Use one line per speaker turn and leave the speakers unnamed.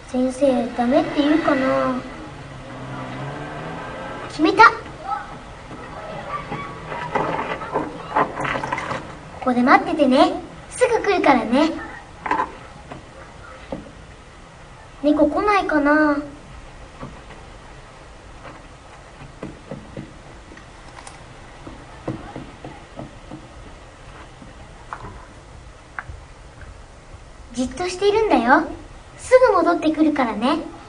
先生ダメって言うかな。決めた。ここで待っててね。すぐ来るからね。猫来ないかな。じっとしているんだよ。すぐ戻ってくるからね。